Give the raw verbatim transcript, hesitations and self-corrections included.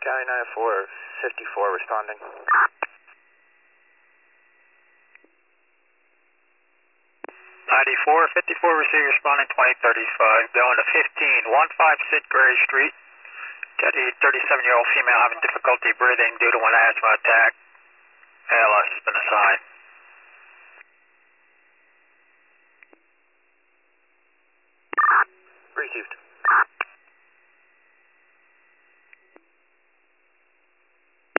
County nine four fifty-four responding. ninety-four fifty-four receiver responding twenty thirty-five, going to fifteen one five six Gray Street. Got a thirty-seven-year-old female having difficulty breathing due to an asthma attack. A L S has been assigned. Received.